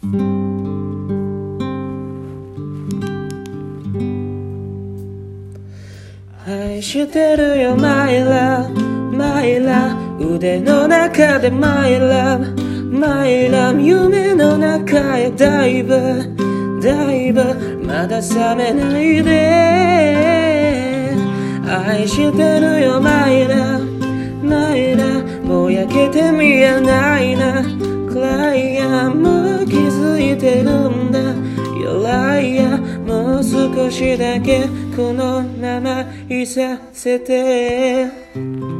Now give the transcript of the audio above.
愛してるよ My love My love 腕の中で My love My love 夢の中へダイブダイブまだ覚めないで愛してるよ My love My love ぼやけて見えないな暗いやもう気づいてるんだYou're liar もう少しだけこのままいさせて